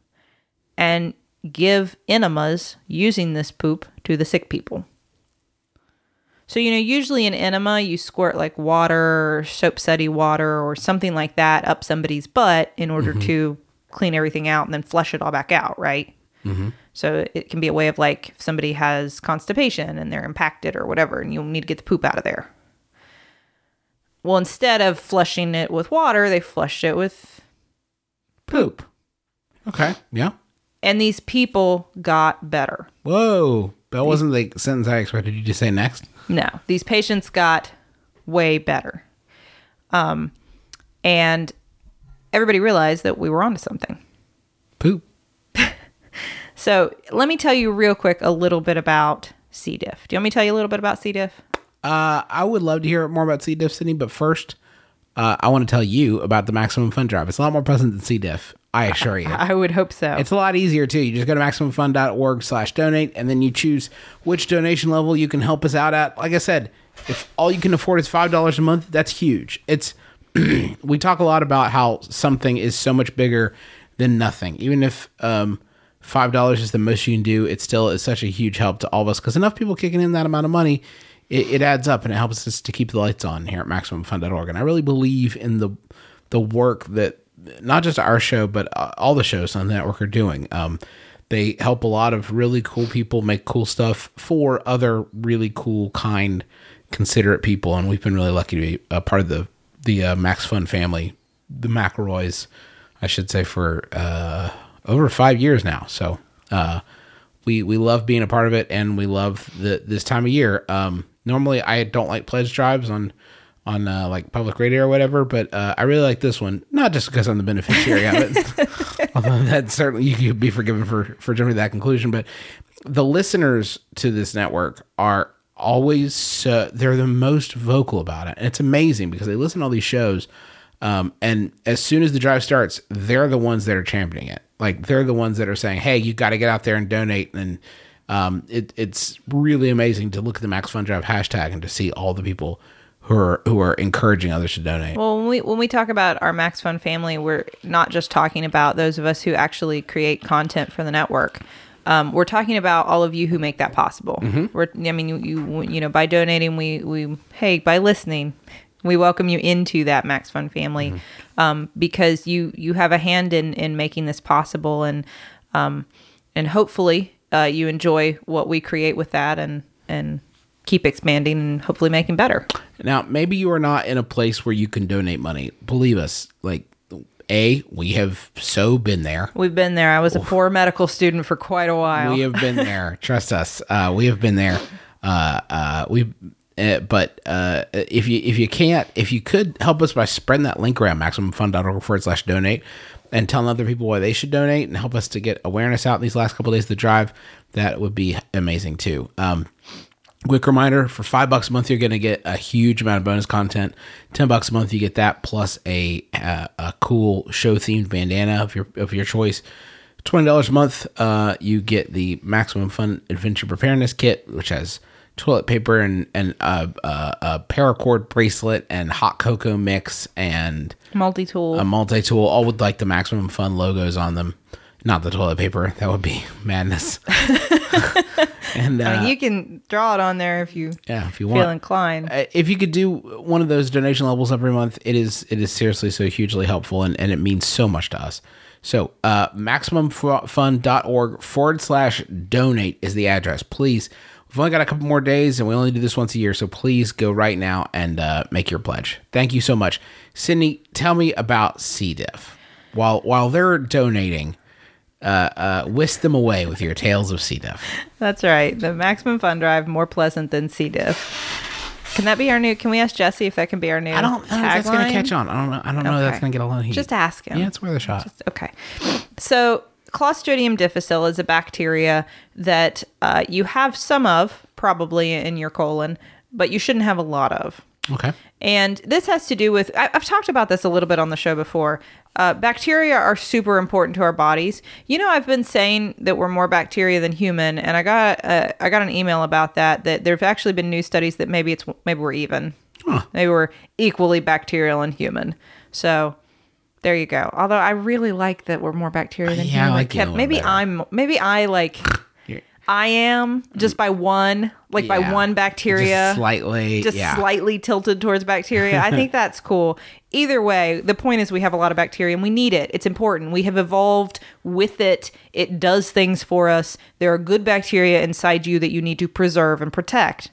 and give enemas using this poop to the sick people. So, you know, usually in enema, you squirt like water, soap suddy water, or something like that up somebody's butt in order mm-hmm. to clean everything out and then flush it all back out, right? Mm-hmm. So it can be a way of like if somebody has constipation and they're impacted or whatever, and you'll need to get the poop out of there. Well, instead of flushing it with water, they flushed it with poop. Okay, yeah. And these people got better. Whoa. That wasn't the sentence I expected you to say next. No, these patients got way better. Um, and everybody realized that we were onto something. Poop. So let me tell you real quick a little bit about C. diff. Do you want me to tell you a little bit about C. diff? Uh, I would love to hear more about C. diff, Sydney, but first, uh, I want to tell you about the Maximum Fun Drive. It's a lot more present than C. diff, I assure you. I would hope so. It's a lot easier, too. You just go to maximumfun.org slash donate, and then you choose which donation level you can help us out at. Like I said, if all you can afford is five dollars a month, that's huge. It's we talk a lot about how something is so much bigger than nothing. Even if um, five dollars is the most you can do, it still is such a huge help to all of us, because enough people kicking in that amount of money, it, it adds up, and it helps us to keep the lights on here at maximum fun dot org. And I really believe in the the work that not just our show, but uh, all the shows on the network are doing. Um, they help a lot of really cool people make cool stuff for other really cool, kind, considerate people. And we've been really lucky to be a part of the, the uh, Max Fun family, the McElroys, I should say, for uh, over five years now. So uh, we we love being a part of it, and we love the, this time of year. Um, normally, I don't like pledge drives on on uh, like public radio or whatever, but uh, I really like this one, not just because I'm the beneficiary of it, although that certainly you could be forgiven for, for jumping to that conclusion, but the listeners to this network are always, uh, they're the most vocal about it, and it's amazing because they listen to all these shows, um, and as soon as the drive starts, they're the ones that are championing it. Like, they're the ones that are saying, hey, you got to get out there and donate, and um, it, it's really amazing to look at the Max Fun Drive hashtag and to see all the people who are who are encouraging others to donate. Well, when we when we talk about our Max Fun family, we're not just talking about those of us who actually create content for the network. Um, we're talking about all of you who make that possible. Mm-hmm. We're, I mean, you, you you know, by donating, we we hey, by listening, we welcome you into that Max Fun family, mm-hmm. um, because you you have a hand in in making this possible, and um, and hopefully uh, you enjoy what we create with that, and and. keep expanding and hopefully making better. Now, maybe you are not in a place where you can donate money. Believe us, like, A, we have so been there. We've been there. I was a Oof. poor medical student for quite a while. We have been there. Trust us. Uh, we have been there. Uh, uh, we uh, but uh, if you if you can't, if you could help us by spreading that link around, maximumfun.org forward slash donate, and telling other people why they should donate and help us to get awareness out in these last couple of days of the drive, that would be amazing too. Um, quick reminder, for five bucks a month, you're going to get a huge amount of bonus content. Ten bucks a month, you get that plus a uh, a cool show themed bandana of your of your choice. twenty dollars a month, uh, you get the Maximum Fun Adventure Preparedness Kit, which has toilet paper and, and uh, uh, a paracord bracelet and hot cocoa mix and multi-tool. A multi-tool, all with like the Maximum Fun logos on them. Not the toilet paper. That would be madness. and uh, I mean, you can draw it on there if you yeah, if you feel want. inclined. Uh, If you could do one of those donation levels every month, it is it is seriously so hugely helpful, and, and it means so much to us. So uh, maximumfun.org forward slash donate is the address. Please, we've only got a couple more days, and we only do this once a year, so please go right now and uh, make your pledge. Thank you so much. Sydney, tell me about C. diff. While while they're donating, uh, uh, whisk them away with your tales of C. diff. That's right. The Maximum Fun Drive, more pleasant than C. diff. Can that be our new? Can we ask Jesse if that can be our new? I don't know if that's going to tagline? catch on. I don't know. I don't know if that's Okay. going to get a lot of heat. Just ask him. Yeah, it's worth a shot. Just- okay. So Clostridium difficile is a bacteria that uh, you have some of probably in your colon, but you shouldn't have a lot of. Okay. And this has to do with, I, I've talked about this a little bit on the show before. Uh, bacteria are super important to our bodies. You know, I've been saying that we're more bacteria than human, and I got uh, I got an email about that, that there have actually been new studies that maybe it's maybe we're even. Huh. Maybe we're equally bacterial and human. So there you go. Although I really like that we're more bacteria than Yeah, I human. like you a Kev, little maybe better. I'm, maybe I like, You're- I am just by one, like by Yeah. one bacteria Just slightly. just yeah. slightly tilted towards bacteria. I think that's cool. Either way, the point is we have a lot of bacteria and we need it. It's important. We have evolved with it. It does things for us. There are good bacteria inside you that you need to preserve and protect.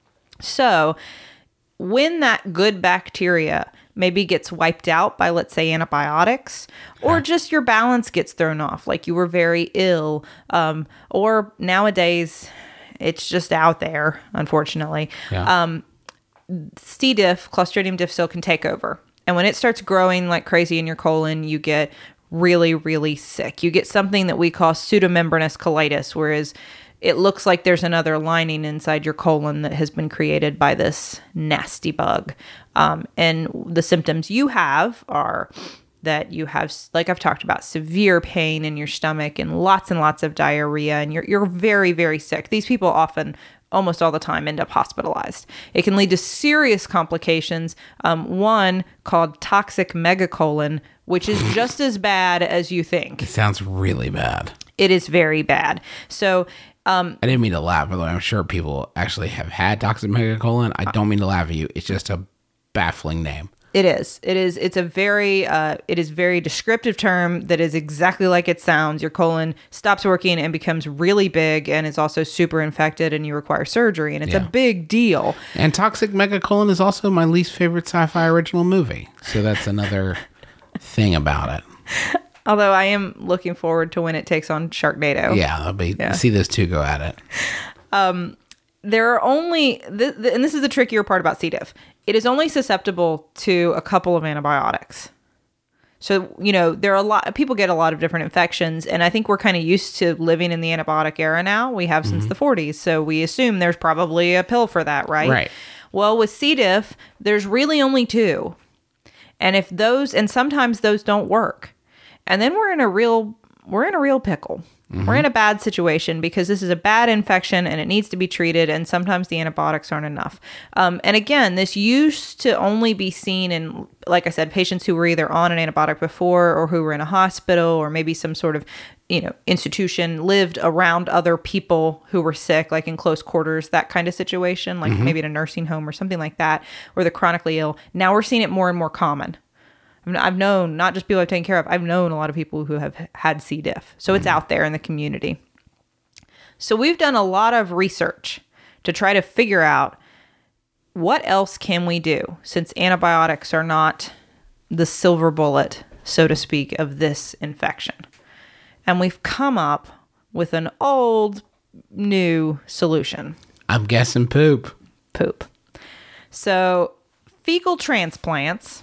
So when that good bacteria maybe gets wiped out by, let's say, antibiotics, or just your balance gets thrown off, like you were very ill, um, or nowadays it's just out there, unfortunately. Yeah. Um, C. diff, Clostridium difficile, can take over. And when it starts growing like crazy in your colon, you get really, really sick. You get something that we call pseudomembranous colitis, whereas it looks like there's another lining inside your colon that has been created by this nasty bug. Um, and the symptoms you have are that you have, like I've talked about, severe pain in your stomach and lots and lots of diarrhea, and you're you're very, very sick. These people often, almost all the time, end up hospitalized. It can lead to serious complications. Um, one called toxic megacolon, which is just as bad as you think. It sounds really bad. It is very bad. So I didn't mean to laugh, although I'm sure people actually have had toxic megacolon. I don't mean to laugh at you. It's just a baffling name. It is. It is. It's a very. Uh, it is very descriptive term that is exactly like it sounds. Your colon stops working and becomes really big, and is also super infected, and you require surgery, and it's Yeah. a big deal. And Toxic Megacolon is also my least favorite sci-fi original movie. So that's another thing about it. Although I am looking forward to when it takes on Sharknado. Yeah, I'll be Yeah. see those two go at it. There are only, th- th- and this is the trickier part about C. diff. It is only susceptible to a couple of antibiotics. So, you know, there are a lot, people get a lot of different infections, and I think we're kind of used to living in the antibiotic era now. We have since the forties, so we assume there's probably a pill for that, right? Right. Well, with C. diff, there's really only two. And if those, and sometimes those don't work. And then we're in a real, we're in a real pickle. We're in a bad situation because this is a bad infection and it needs to be treated, and sometimes the antibiotics aren't enough. Um, and again, this used to only be seen in, like I said, patients who were either on an antibiotic before or who were in a hospital or maybe some sort of, you know, institution, lived around other people who were sick, like in close quarters, that kind of situation, like maybe in a nursing home or something like that, or the chronically ill. Now we're seeing it more and more common. I mean, I've known, not just people I've taken care of, I've known a lot of people who have had C. diff. So it's out there in the community. So we've done a lot of research to try to figure out what else can we do, since antibiotics are not the silver bullet, so to speak, of this infection. And we've come up with an old, new solution. I'm guessing poop. Poop. So, fecal transplants.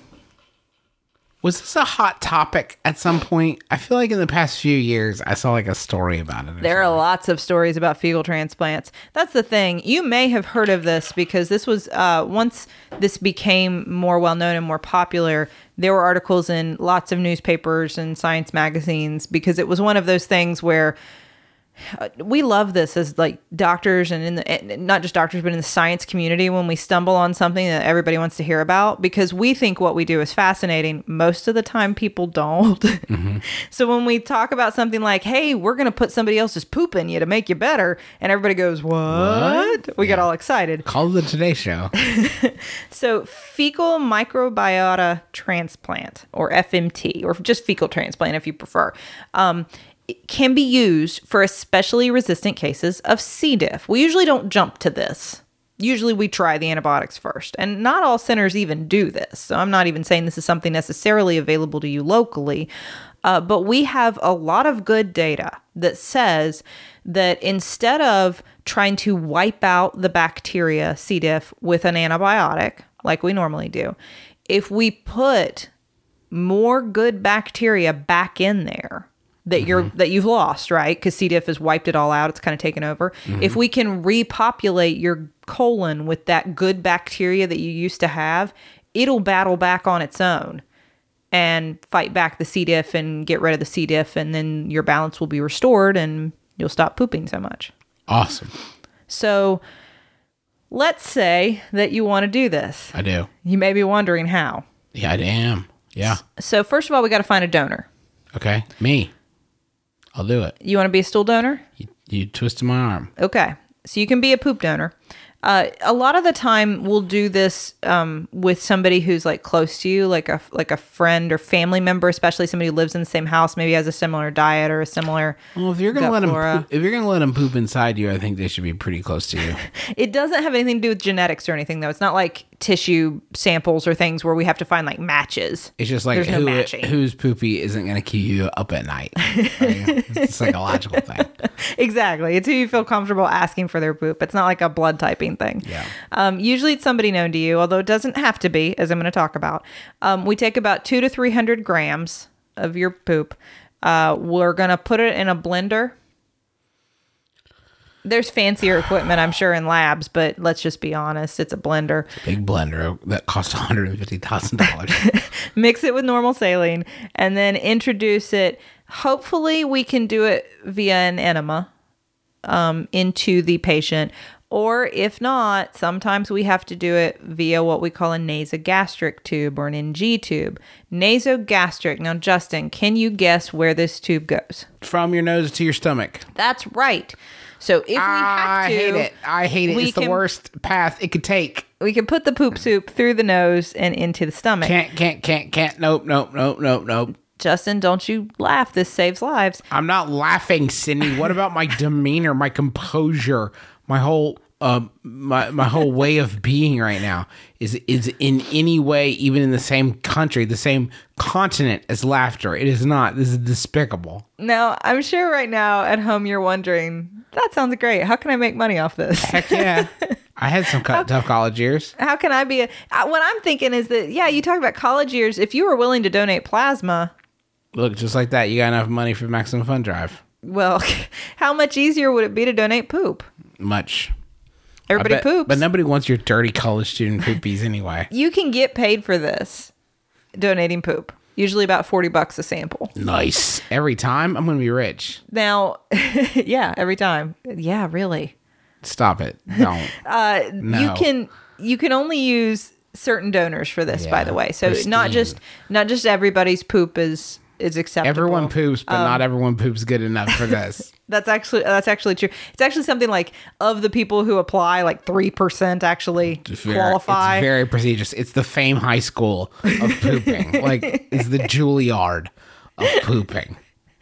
Was this a hot topic at some point? I feel like in the past few years, I saw like a story about it. or There are something. lots of stories about fecal transplants. That's the thing. You may have heard of this because this was, uh, once this became more well known and more popular, there were articles in lots of newspapers and science magazines because it was one of those things where uh, we love this as like doctors and in the and not just doctors but in the science community when we stumble on something that everybody wants to hear about because we think what we do is fascinating. Most of the time people don't. Mm-hmm. So when we talk about something like, hey, we're going to put somebody else's poop in you to make you better, and everybody goes, what? what? We yeah. get all excited. Call the Today Show. So fecal microbiota transplant, or F M T, or just fecal transplant if you prefer, um, can be used for especially resistant cases of C. diff. We usually don't jump to this. Usually we try the antibiotics first, and not all centers even do this. So I'm not even saying this is something necessarily available to you locally, uh, but we have a lot of good data that says that instead of trying to wipe out the bacteria C. diff with an antibiotic, like we normally do, if we put more good bacteria back in there, that you're mm-hmm. that you've lost, right? Because C. diff has wiped it all out. It's kind of taken over. Mm-hmm. If we can repopulate your colon with that good bacteria that you used to have, it'll battle back on its own and fight back the C. diff and get rid of the C. diff, and then your balance will be restored and you'll stop pooping so much. Awesome. So let's say that you want to do this. I do. You may be wondering how. Yeah, I am. Yeah. So first of all, we got to find a donor. Okay. Me. I'll do it. You want to be a stool donor? You, you twisted my arm. Okay. So you can be a poop donor. Uh, a lot of the time we'll do this um, with somebody who's like close to you, like a like a friend or family member, especially somebody who lives in the same house, maybe has a similar diet or a similar. Well, if you're gonna gut let them, flora. poop, if you're gonna let them poop inside you, I think they should be pretty close to you. It doesn't have anything to do with genetics or anything, though. It's not like tissue samples or things where we have to find like matches. It's just like There's no who, matching. whose poopy isn't gonna keep you up at night. Right? It's a psychological thing. Exactly. It's who you feel comfortable asking for their poop. It's not like a blood typing thing. Yeah. Um, usually it's somebody known to you, although it doesn't have to be, as I'm going to talk about. Um, we take about two to three hundred grams of your poop. Uh, we're going to put it in a blender. There's fancier equipment, I'm sure, in labs, but let's just be honest. It's a blender. Big blender that costs one hundred fifty thousand dollars. Mix it with normal saline and then introduce it. Hopefully we can do it via an enema um, into the patient. Or if not, sometimes we have to do it via what we call a nasogastric tube or an N G tube. Nasogastric. Now, Justin, can you guess where this tube goes? From your nose to your stomach. That's right. So if we have I to... hate it. I hate it. we It's the can- worst path it could take. We can put the poop soup through the nose and into the stomach. Can't, can't, can't, can't. Nope, nope, nope, nope, nope. Justin, don't you laugh. This saves lives. I'm not laughing, Sydney. What about my demeanor, my composure, my whole uh, my my whole way of being right now is is in any way, even in the same country, the same continent as laughter? It is not. This is despicable. Now, I'm sure right now at home you're wondering, that sounds great. How can I make money off this? Heck yeah. I had some cut, tough college years. How can I be a... uh, What I'm thinking is that, yeah, you talk about college years. If you were willing to donate plasma, Look, just like that, you got enough money for Maximum Fun Drive. well, how much easier would it be to donate poop? Much. Everybody I bet- poops. But nobody wants your dirty college student poopies anyway. You can get paid for this, donating poop. Usually about forty bucks a sample. Nice. Every time, I'm going to be rich. Now, yeah, every time. Yeah, really. Stop it. Don't. Uh, No. You can you can only use certain donors for this, by Yeah, the way. So pristine. not just not just everybody's poop is is acceptable. Everyone poops, but Um, not everyone poops good enough for this. That's actually that's actually true. It's actually something like of the people who apply, like three percent actually It's very- qualify. It's very prestigious. It's the Fame High School of pooping. Like, it's the Juilliard of pooping.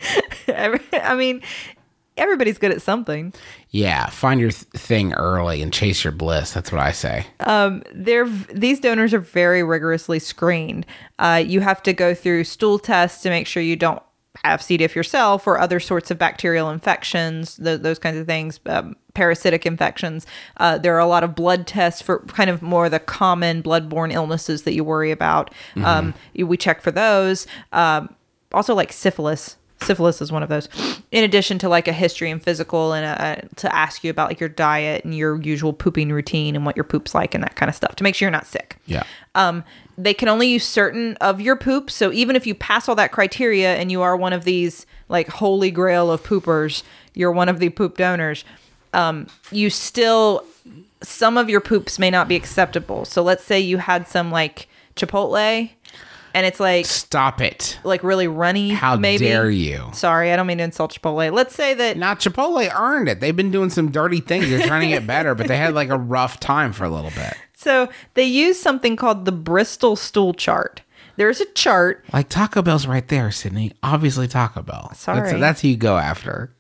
Every- I mean, everybody's good at something. Yeah, find your th- thing early and chase your bliss. That's what I say. They're these donors are very rigorously screened. Uh, you have to go through stool tests to make sure you don't have C. diff yourself or other sorts of bacterial infections, th- those kinds of things, um, parasitic infections. Uh, there are a lot of blood tests for kind of more the common bloodborne illnesses that you worry about. Mm-hmm. Um, we check for those. Um, also like syphilis. Syphilis is one of those. In addition to like a history and physical and a, a, to ask you about like your diet and your usual pooping routine and what your poop's like and that kind of stuff to make sure you're not sick. Yeah. Um, they can only use certain of your poop. So even if you pass all that criteria and you are one of these like holy grail of poopers, you're one of the poop donors, um, you still, some of your poops may not be acceptable. So let's say you had some like Chipotle and it's like, stop it. Like really runny. How maybe. dare you? Sorry, I don't mean to insult Chipotle. Let's say that. Now, Chipotle earned it. They've been doing some dirty things. They're trying to get better, but they had like a rough time for a little bit. So they use something called the Bristol stool chart. There's a chart. Like Taco Bell's right there, Sydney. Obviously Taco Bell. Sorry. That's, that's who you go after.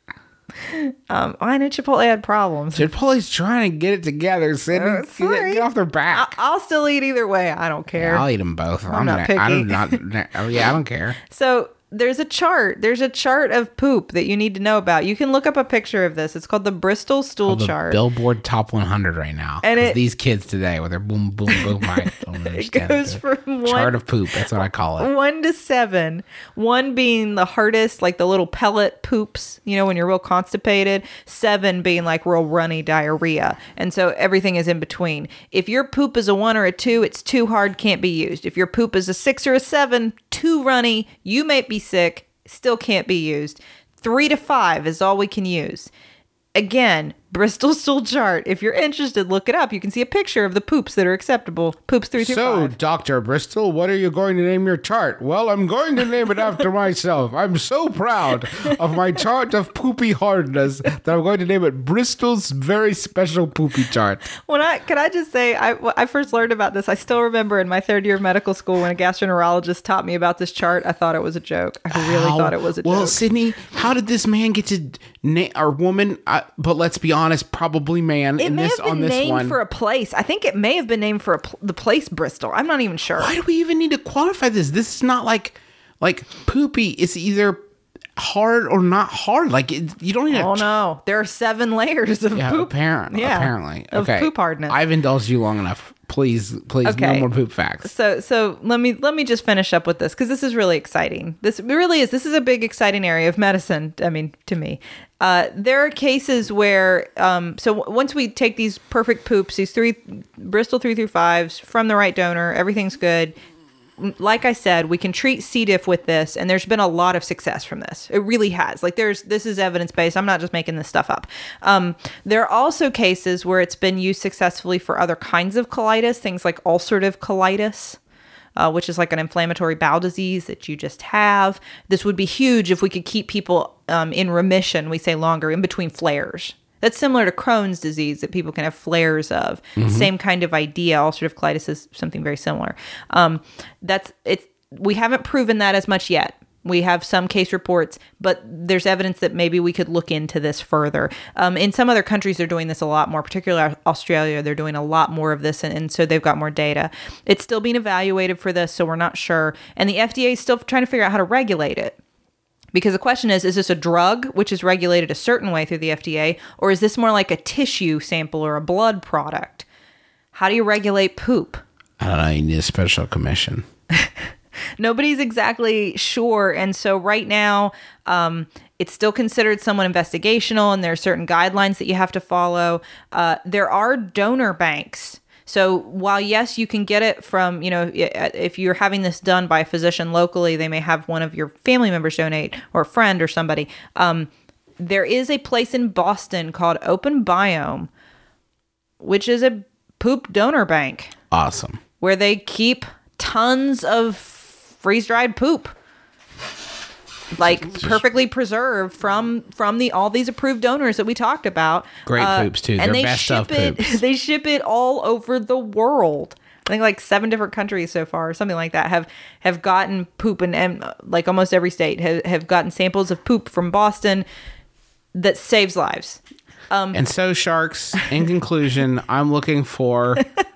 Um, I know Chipotle had problems. Chipotle's trying to get it together, Sydney. Uh, sorry. Get off their back. I'll, I'll still eat either way. I don't care. Yeah, I'll eat them both. I'm not picky. I'm not, oh, yeah, I don't care. So there's a chart. There's a chart of poop that you need to know about. You can look up a picture of this. It's called the Bristol stool the chart. Billboard Top one hundred right now. And it, these kids today with their boom, boom, boom. I don't understand. It goes the from chart one, of poop. That's what I call it. One to seven. One being the hardest, like the little pellet poops, you know, when you're real constipated. Seven being like real runny diarrhea. And so everything is in between. If your poop is a one or a two, it's too hard, can't be used. If your poop is a six or a seven, too runny, you may be sick, still can't be used. Three to five is all we can use. Again, Bristol stool chart. If you're interested, look it up. You can see a picture of the poops that are acceptable. Poops three through so, five. So, Doctor Bristol, what are you going to name your chart? Well, I'm going to name it after myself. I'm so proud of my chart of poopy hardness that I'm going to name it Bristol's very special poopy chart. When I can I just say, I, when I first learned about this, I still remember in my third year of medical school when a gastroenterologist taught me about this chart. I thought it was a joke. I really How? thought it was a well, joke. Well, Sydney, how did this man get to name or woman? Uh, but let's be honest, probably man. It in may this have been on this named one for a place. I think it may have been named for a pl- the place Bristol. I'm not even sure. Why do we even need to qualify this? This is not like like poopy. It's either hard or not hard. Like it, you don't need to. Oh no, there are seven layers of Yeah, poop. apparently, Yeah, apparently, of okay. poop hardness. I've indulged you long enough. Please, please, Okay. no more poop facts. So, so let me let me just finish up with this because this is really exciting. This really is. This is a big, exciting area of medicine. I mean, to me, uh, there are cases where, um, so w- once we take these perfect poops, these three Bristol three through fives from the right donor, everything's good. Like I said, we can treat C. diff with this, and there's been a lot of success from this. It really has. Like there's, this is evidence-based. I'm not just making this stuff up. Um, there are also cases where it's been used successfully for other kinds of colitis, things like ulcerative colitis, uh, which is like an inflammatory bowel disease that you just have. This would be huge if we could keep people um, in remission, we say longer, in between flares. That's similar to Crohn's disease that people can have flares of. Mm-hmm. Same kind of idea. Ulcerative colitis is something very similar. Um, that's it's. We haven't proven that as much yet. We have some case reports, but there's evidence that maybe we could look into this further. Um, in some other countries, they're doing this a lot more, particularly Australia. They're doing a lot more of this, and, and so they've got more data. It's still being evaluated for this, so we're not sure. And the F D A is still trying to figure out how to regulate it. Because the question is, is this a drug which is regulated a certain way through the F D A, or is this more like a tissue sample or a blood product? How do you regulate poop? I don't know. You need a special commission. Nobody's exactly sure. And so right now, um, it's still considered somewhat investigational, and there are certain guidelines that you have to follow. Uh, there are donor banks. So while, yes, you can get it from, you know, if you're having this done by a physician locally, they may have one of your family members donate or a friend or somebody. Um, there is a place in Boston called Open Biome, which is a poop donor bank. Awesome. Where they keep tons of freeze-dried poop. Like perfectly preserved from from the all these approved donors that we talked about. Great uh, poops too. And They're they best ship of it. poops. They ship it all over the world. I think like seven different countries so far, or something like that, have have gotten poop, and, and like almost every state have, have gotten samples of poop from Boston that saves lives. Um, and so, sharks. In conclusion, I'm looking for.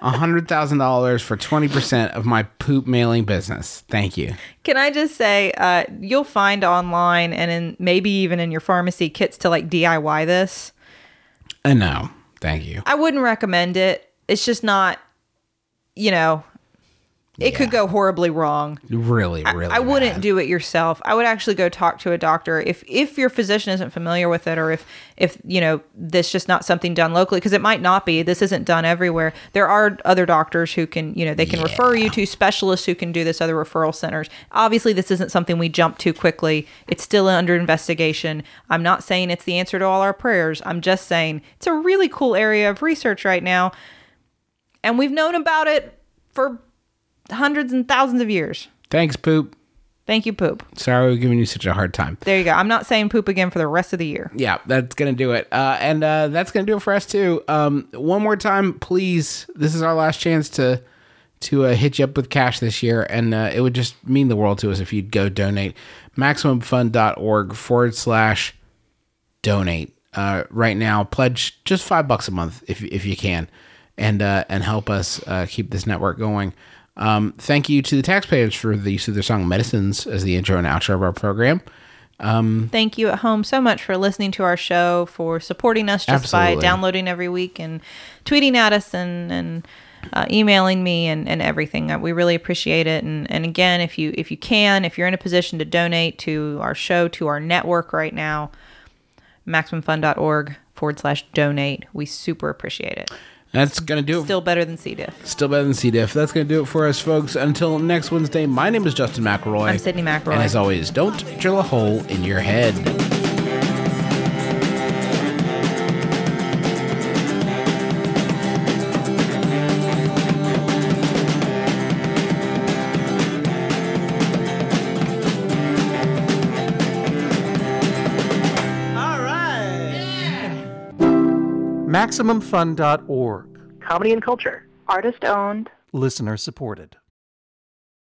one hundred thousand dollars for twenty percent of my poop mailing business. Thank you. Can I just say, uh, you'll find online and in maybe even in your pharmacy kits to like D I Y this. Uh, no, thank you. I wouldn't recommend it. It's just not, you know, it Yeah. could go horribly wrong. Really, really I, I wouldn't bad. do it yourself. I would actually go talk to a doctor if if your physician isn't familiar with it, or if if you know this just not something done locally, because it might not be. This isn't done everywhere. There are other doctors who can, you know, they can Yeah. refer you to specialists who can do this, other referral centers. Obviously, this isn't something we jump to quickly. It's still under investigation. I'm not saying it's the answer to all our prayers. I'm just saying it's a really cool area of research right now, and we've known about it for hundreds and thousands of years. Thanks, poop. Thank you, poop. Sorry we're giving you such a hard time. There you go. I'm not saying poop again for the rest of the year. Yeah, that's going to do it. Uh, and uh, that's going to do it for us, too. Um, one more time, please. This is our last chance to to uh, hit you up with cash this year. And uh, it would just mean the world to us if you'd go donate. MaximumFun.org forward slash donate. Uh, right now, pledge just five bucks a month if, if you can. And, uh, and help us uh, keep this network going. Um, thank you to the taxpayers for the use of their song Medicines as the intro and outro of our program. Thank you at home so much for listening to our show, for supporting us just Absolutely. by downloading every week and tweeting at us and, and uh, emailing me and, and everything. Uh, We really appreciate it. And, and again, if you if you can, if you're in a position to donate to our show, to our network right now, MaximumFun.org forward slash donate. We super appreciate it. That's going to do it. Still better than C. diff. Still better than C. diff. That's going to do it for us, folks. Until next Wednesday, my name is Justin McElroy. I'm Sydney McElroy. And as always, don't drill a hole in your head. All right. Maximum Fun dot org. Comedy and culture. Artist owned. Listener supported.